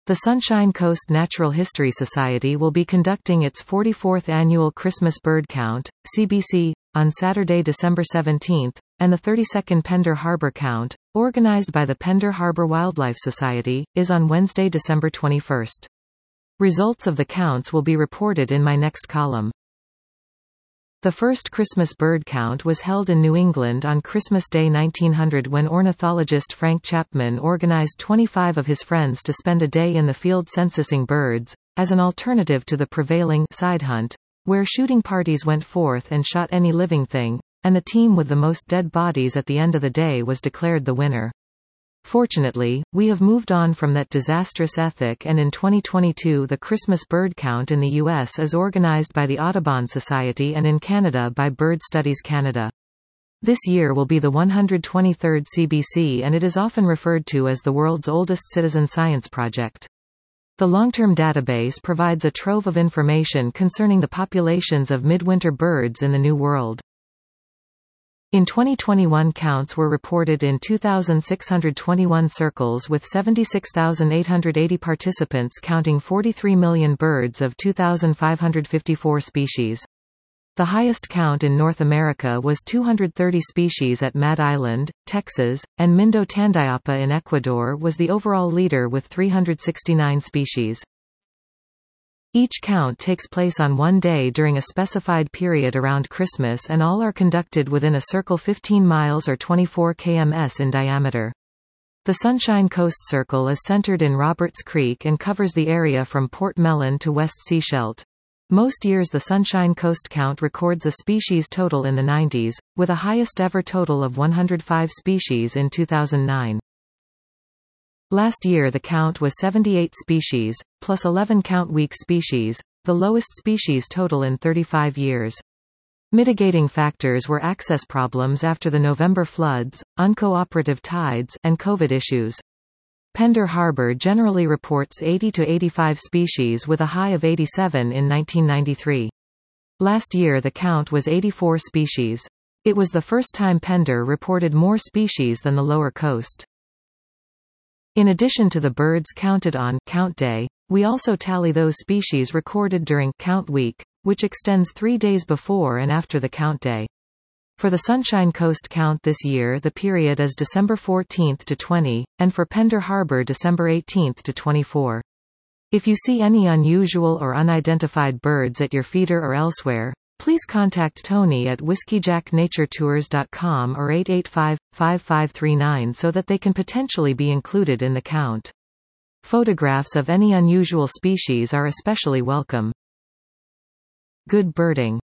The Sunshine Coast Natural History Society will be conducting its 44th annual Christmas Bird Count, CBC, on Saturday, December 17, and the 32nd Pender Harbor Count, organized by the Pender Harbor Wildlife Society, is on Wednesday, December 21. Results of the counts will be reported in my next column. The first Christmas bird count was held in New England on Christmas Day 1900 when ornithologist Frank Chapman organized 25 of his friends to spend a day in the field censusing birds, as an alternative to the prevailing side hunt, where shooting parties went forth and shot any living thing, and the team with the most dead bodies at the end of the day was declared the winner. Fortunately, we have moved on from that disastrous ethic, and in 2022 the Christmas bird count in the U.S. is organized by the Audubon Society and in Canada by Bird Studies Canada. This year will be the 123rd CBC, and it is often referred to as the world's oldest citizen science project. The long-term database provides a trove of information concerning the populations of midwinter birds in the New World. In 2021, counts were reported in 2,621 circles with 76,880 participants counting 43 million birds of 2,554 species. The highest count in North America was 230 species at Mad Island, Texas, and Mindo Tandiapa in Ecuador was the overall leader with 369 species. Each count takes place on one day during a specified period around Christmas, and all are conducted within a circle 15 miles or 24 km in diameter. The Sunshine Coast Circle is centered in Roberts Creek and covers the area from Port Mellon to West Sechelt. Most years the Sunshine Coast count records a species total in the 90s, with a highest ever total of 105 species in 2009. Last year the count was 78 species, plus 11 count-week species, the lowest species total in 35 years. Mitigating factors were access problems after the November floods, uncooperative tides, and COVID issues. Pender Harbor generally reports 80 to 85 species with a high of 87 in 1993. Last year the count was 84 species. It was the first time Pender reported more species than the lower coast. In addition to the birds counted on Count Day, we also tally those species recorded during Count Week, which extends 3 days before and after the Count Day. For the Sunshine Coast count this year the period is December 14 to 20, and for Pender Harbor December 18 to 24. If you see any unusual or unidentified birds at your feeder or elsewhere, please contact Tony at whiskeyjacknaturetours.com or 885-5539 so that they can potentially be included in the count. Photographs of any unusual species are especially welcome. Good birding.